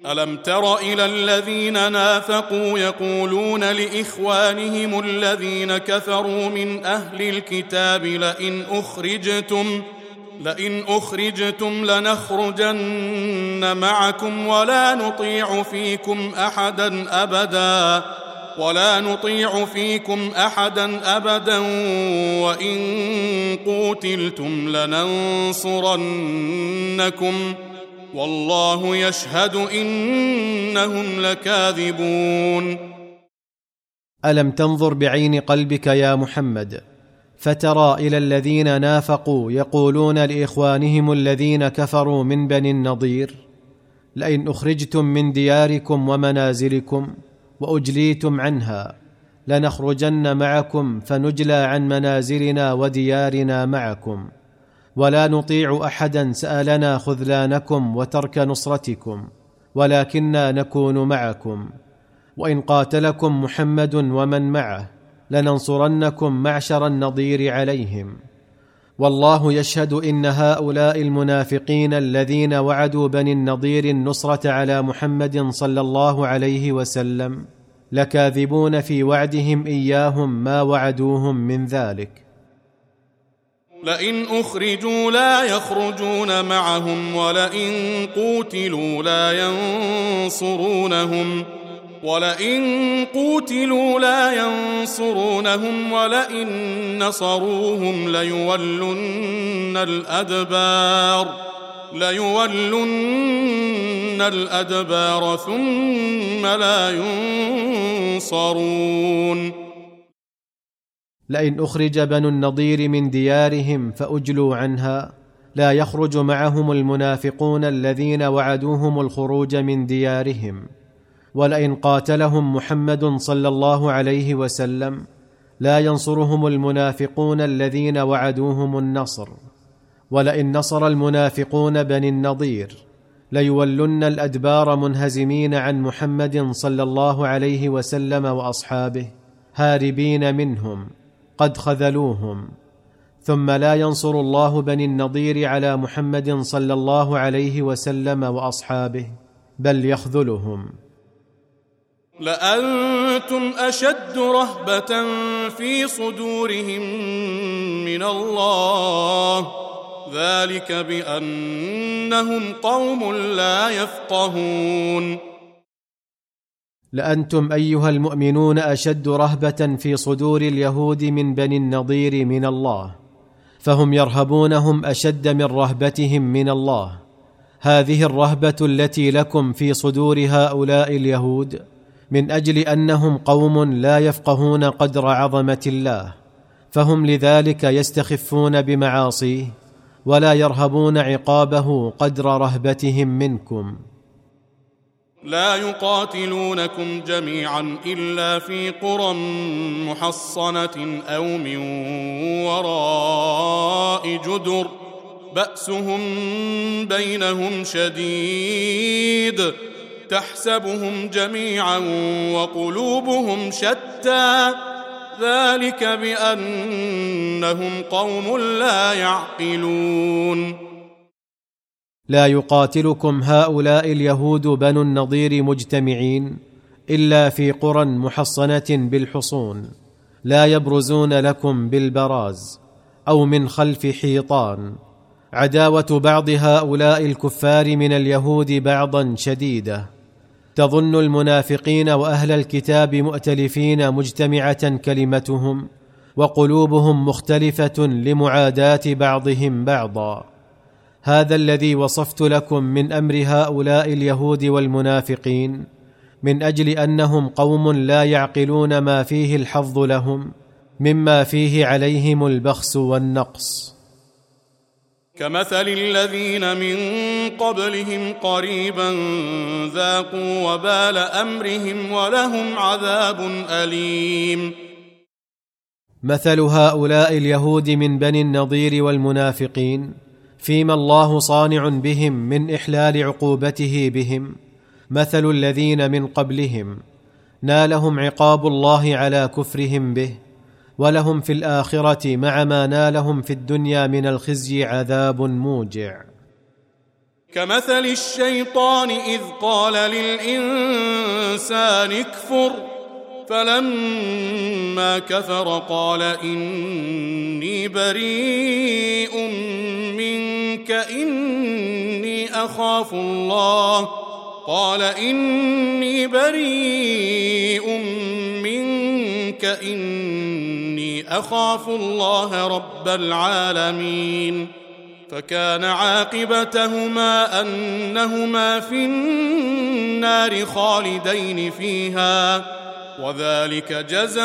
ألم تر إلى الذين نافقوا يقولون لإخوانهم الذين كفروا من أهل الكتاب لئن أخرجتم لنخرجن معكم ولا نطيع فيكم أحدا أبدا وإن قوتلتم لننصرنكم والله يشهد إنهم لكاذبون. ألم تنظر بعين قلبك يا محمد فترى إلى الذين نافقوا يقولون لإخوانهم الذين كفروا من بني النضير لئن أخرجتم من دياركم ومنازلكم وأجليتم عنها لنخرجن معكم فنجلى عن منازلنا وديارنا معكم ولا نطيع أحدا سألنا خذلانكم وترك نصرتكم ولكننا نكون معكم وإن قاتلكم محمد ومن معه لننصرنكم معشر النضير عليهم والله يشهد إن هؤلاء المنافقين الذين وعدوا بني النضير النصرة على محمد صلى الله عليه وسلم لكاذبون في وعدهم إياهم ما وعدوهم من ذلك. لئن أخرجوا لا يخرجون معهم ولئن قوتلوا لا ينصرونهم ولئن نصروهم ليولن الأدبار ثم لا ينصرون. لئن أخرج بنو النضير من ديارهم فأجلوا عنها لا يخرج معهم المنافقون الذين وعدوهم الخروج من ديارهم ولئن قاتلهم محمد صلى الله عليه وسلم لا ينصرهم المنافقون الذين وعدوهم النصر ولئن نصر المنافقون بني النضير ليولن الأدبار منهزمين عن محمد صلى الله عليه وسلم وأصحابه هاربين منهم قد خذلوهم ثم لا ينصر الله بني النضير على محمد صلى الله عليه وسلم وأصحابه بل يخذلهم. لأنتم أشد رهبة في صدورهم من الله ذلك بأنهم قوم لا يفقهون. لأنتم أيها المؤمنون أشد رهبة في صدور اليهود من بني النضير من الله فهم يرهبونهم أشد من رهبتهم من الله. هذه الرهبة التي لكم في صدور هؤلاء اليهود من أجل أنهم قوم لا يفقهون قدر عظمة الله فهم لذلك يستخفون بمعاصيه ولا يرهبون عقابه قدر رهبتهم منكم. لا يقاتلونكم جميعا إلا في قرى محصنة أو من وراء جدر بأسهم بينهم شديد تحسبهم جميعا وقلوبهم شتى ذلك بأنهم قوم لا يعقلون. لا يقاتلكم هؤلاء اليهود بنو النضير مجتمعين إلا في قرى محصنة بالحصون لا يبرزون لكم بالبراز أو من خلف حيطان. عداوة بعض هؤلاء الكفار من اليهود بعضا شديدة تظن المنافقين وأهل الكتاب مؤتلفين مجتمعة كلمتهم وقلوبهم مختلفة لمعاداة بعضهم بعضا. هذا الذي وصفت لكم من أمر هؤلاء اليهود والمنافقين من أجل أنهم قوم لا يعقلون ما فيه الحظ لهم مما فيه عليهم البخس والنقص. كمثل الذين من قبلهم قريبا ذاقوا وبال أمرهم ولهم عذاب أليم. مثل هؤلاء اليهود من بني النضير والمنافقين فيما الله صانع بهم من إحلال عقوبته بهم مثل الذين من قبلهم نالهم عقاب الله على كفرهم به ولهم في الآخرة مع ما نالهم في الدنيا من الخزي عذاب موجع. كمثل الشيطان إذ قال للإنسان اكفر فلما كفر قال إني بريء منك إني أخاف الله رب العالمين فكان عاقبتهما أنهما في النار خالدين فيها وذلك جزاء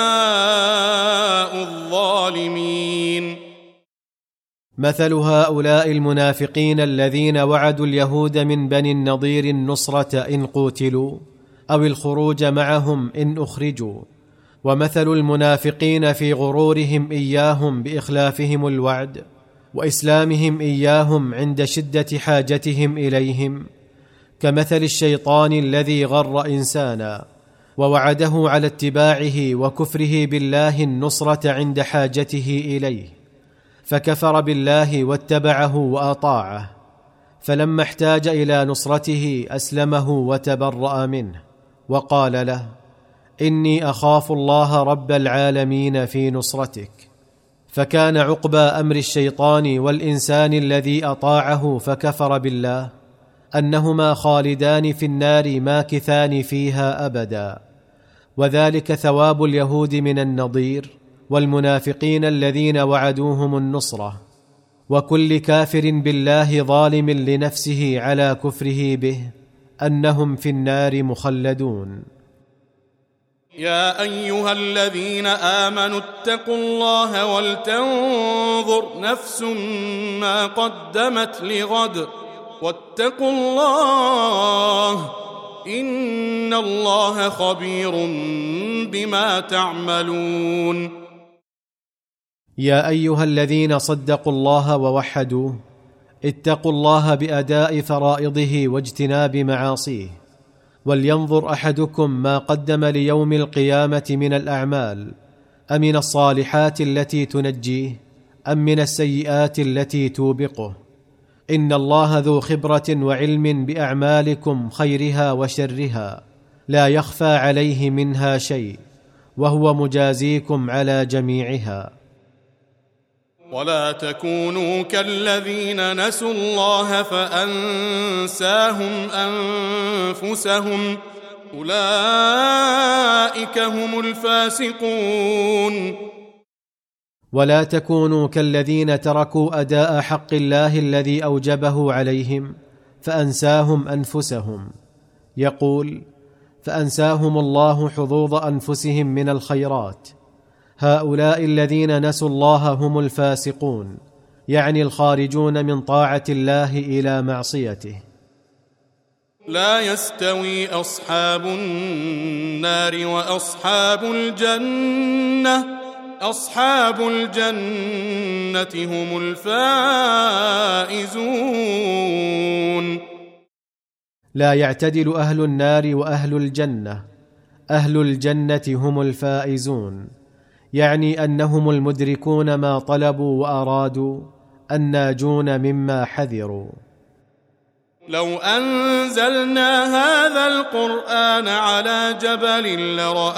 الظالمين. مثل هؤلاء المنافقين الذين وعدوا اليهود من بني النضير النصرة إن قوتلوا أو الخروج معهم إن أخرجوا، ومثل المنافقين في غرورهم إياهم بإخلافهم الوعد وإسلامهم إياهم عند شدة حاجتهم إليهم، كمثل الشيطان الذي غر إنسانا ووعده على اتباعه وكفره بالله النصرة عند حاجته إليه، فكفر بالله واتبعه وأطاعه، فلما احتاج إلى نصرته أسلمه وتبرأ منه وقال له إني أخاف الله رب العالمين في نصرتك. فكان عقبى أمر الشيطان والإنسان الذي أطاعه فكفر بالله أنهما خالدان في النار ماكثان فيها أبدا، وذلك ثواب اليهود من النضير والمنافقين الذين وعدوهم النصرة، وكل كافر بالله ظالم لنفسه على كفره به أنهم في النار مخلدون. يا أيها الذين آمنوا اتقوا الله ولتنظر نفس ما قدمت لغد واتقوا الله إن الله خبير بما تعملون. يا أيها الذين صدقوا الله ووحدوه اتقوا الله بأداء فرائضه واجتناب معاصيه، ولينظر أحدكم ما قدم ليوم القيامة من الأعمال، أمن الصالحات التي تنجيه أم من السيئات التي توبقه، إن الله ذو خبرة وعلم بأعمالكم خيرها وشرها، لا يخفى عليه منها شيء، وهو مجازيكم على جميعها. ولا تكونوا كالذين نسوا الله فأنساهم أنفسهم أولئك هم الفاسقون. ولا تكونوا كالذين تركوا أداء حق الله الذي أوجبه عليهم فأنساهم أنفسهم، يقول فأنساهم الله حظوظ أنفسهم من الخيرات. هؤلاء الذين نسوا الله هم الفاسقون، يعني الخارجون من طاعة الله إلى معصيته. لا يستوي أصحاب النار وأصحاب الجنة، أصحاب الجنة هم الفائزون. لا يعتدل أهل النار وأهل الجنة، أهل الجنة هم الفائزون، يعني أنهم المدركون ما طلبوا وأرادوا، الناجون مما حذروا. لو أنزلنا هذا القرآن على جبل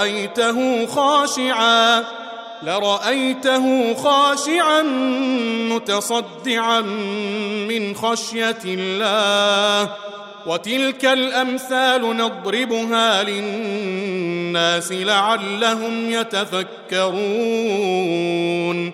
لرأيته خاشعا متصدعا من خشية الله، وتلك الأمثال نضربها للناس لعلهم يتفكرون.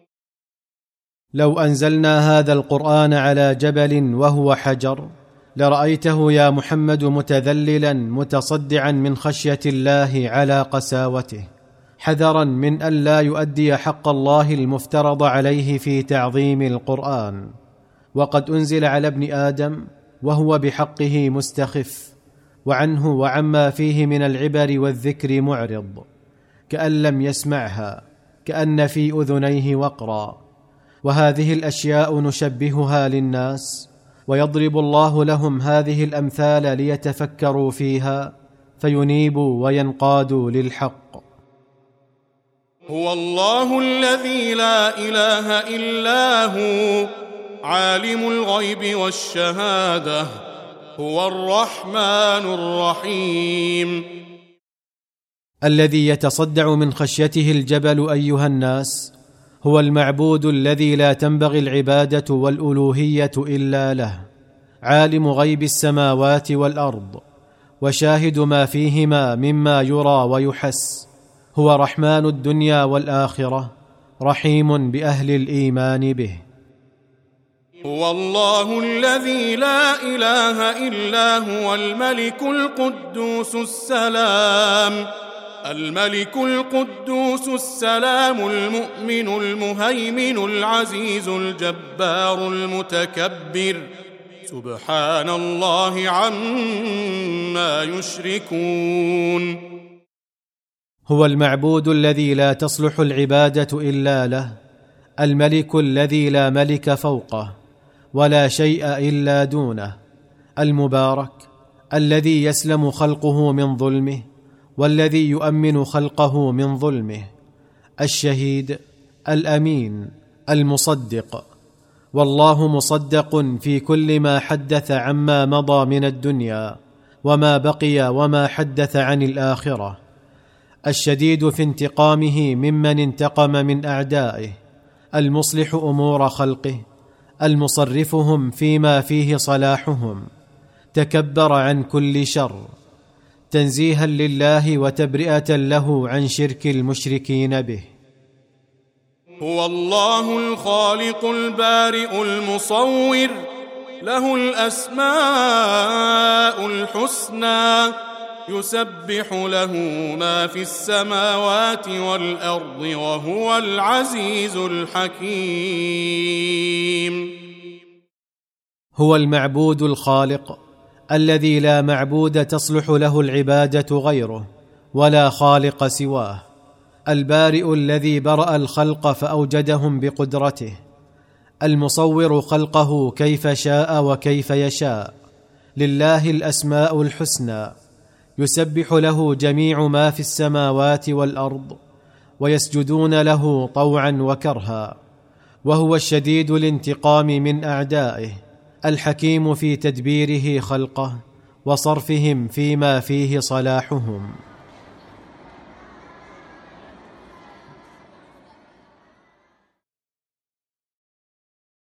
لو أنزلنا هذا القرآن على جبل وهو حجر لرأيته يا محمد متذللا متصدعا من خشية الله على قساوته، حذرا من أن لا يؤدي حق الله المفترض عليه في تعظيم القرآن. وقد أنزل على ابن آدم وهو بحقه مستخف، وعنه وعما فيه من العبر والذكر معرض، كأن لم يسمعها، كأن في أذنيه وقرا. وهذه الأشياء نشبهها للناس، ويضرب الله لهم هذه الأمثال ليتفكروا فيها فينيبوا وينقادوا للحق. هو الله الذي لا إله إلا هو عالم الغيب والشهادة هو الرحمن الرحيم. الذي يتصدع من خشيته الجبل أيها الناس هو المعبود الذي لا تنبغي العبادة والألوهية إلا له، عالم غيب السماوات والأرض وشاهد ما فيهما مما يرى ويحس، هو رحمن الدنيا والآخرة، رحيم بأهل الإيمان به. هو الله الذي لا إله إلا هو الملك القدوس السلام، الملك القدوس السلام المؤمن المهيمن العزيز الجبار المتكبر، سبحان الله عما يشركون. هو المعبود الذي لا تصلح العبادة إلا له، الملك الذي لا ملك فوقه ولا شيء إلا دونه، المبارك الذي يسلم خلقه من ظلمه والذي يؤمن خلقه من ظلمه، الشهيد الأمين المصدق، والله مصدق في كل ما حدث عما مضى من الدنيا وما بقي وما حدث عن الآخرة، الشديد في انتقامه ممن انتقم من أعدائه، المصلح أمور خلقه، المصرفهم فيما فيه صلاحهم، تكبر عن كل شر، تنزيها لله وتبرئة له عن شرك المشركين به. هو الله الخالق البارئ المصور، له الأسماء الحسنى، يسبح له ما في السماوات والأرض وهو العزيز الحكيم. هو المعبود الخالق الذي لا معبود تصلح له العبادة غيره ولا خالق سواه، البارئ الذي برأ الخلق فأوجدهم بقدرته، المصور خلقه كيف شاء وكيف يشاء، لله الأسماء الحسنى، يسبح له جميع ما في السماوات والأرض ويسجدون له طوعا وكرها، وهو الشديد الانتقام من أعدائه، الحكيم في تدبيره خلقه وصرفهم فيما فيه صلاحهم.